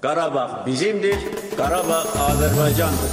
Karabağ bizimdir, Karabağ Azerbaycan'dır.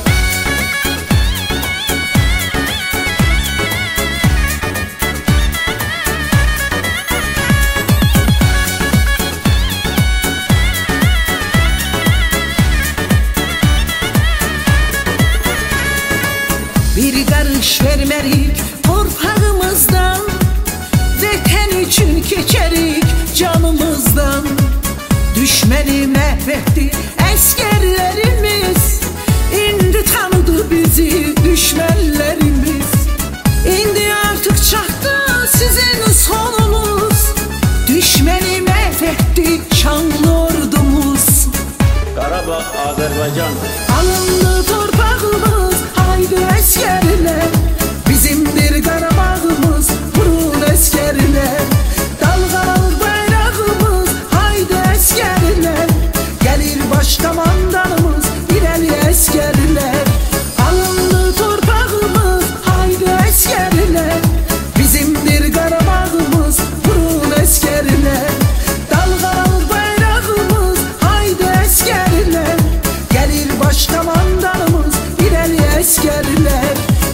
Bir karış vermerik torpağımızdan, vətən üçün keçerik canımızdan. Düşməni məhv etdi əsgərlərimiz, indi tanıdı bizi düşmənlərimiz. İndi artıq çatdı sizin sonunuz, düşməni məhv etdi şanlı ordumuz. Karabağ Azerbaycan'dır. Alındı torpağımız, haydi əsgərlər, bizimdir Qarabağımız, vurun əsgərlər. Dalğalanır bayrağımız, haydi əsgərlər, gəlir baş komandanımız, irəli əsgərlər. Alındı torpağımız, haydi əsgərlər, bizimdir Qarabağımız, vurun əsgərlər. Dalğalanır bayrağımız, haydi əsgərlər, gəlir baş komandanımız, irəli əsgərlər.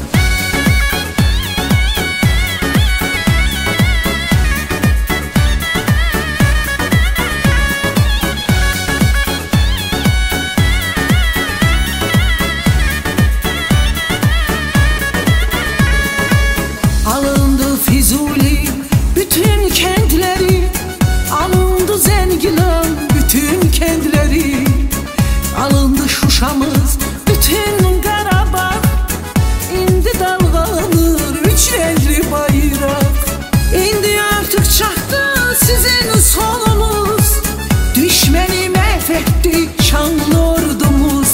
Alındı Füzuli bütün kəndləri, alındı Zəngilan bütün kəndləri, alındı Şuşamız bütün Qarabağ, indi dalğalanır üç rəngli bayraq. İndi artıq çatdı sizin sonunuz, düşməni məhv etdi şanlı ordumuz.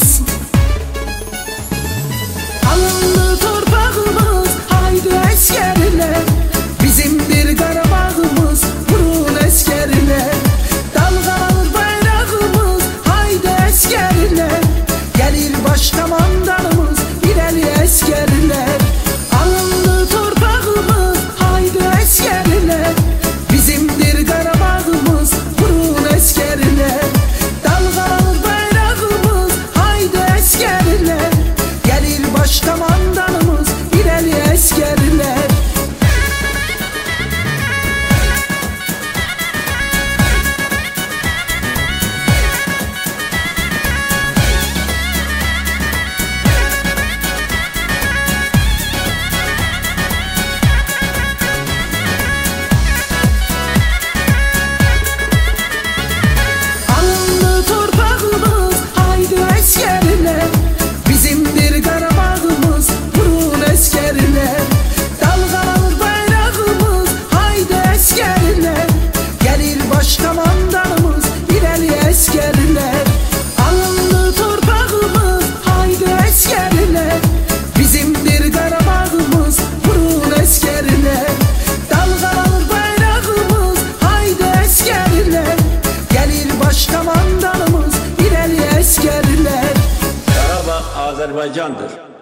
Alındı torpağımız, haydi əsgərlər, bizimdir Qarabağımız, vurun əsgərlər. Dalğalanır bayrağımız, haydi əsgərlər, gəlir baş komandanımız, irəli əsgərlər. Alındı torpağımız, haydi əsgərlər, bizimdir Qarabağımız, vurun əsgərlər. Dalğalanır bayrağımız, haydi əsgərlər, gəlir baş komandanımız, irəli əsgərlər. Alındı torpağımız, haydi əsgərlər, bizimdir Qarabağımız, vurun əsgərlər. Dalğalanır bayrağımız, haydi əsgərlər, gəlir baş komandanımız, irəli əsgərlər. Alındı torpağımız, haydi əsgərlər, bizimdir Qarabağımız, vurun əsgərlər. Dalğalanır bayrağımız, haydi əsgərlər, gəlir baş komandanımız, irəli əsgərlər. Karabağ Azerbaycan'dır.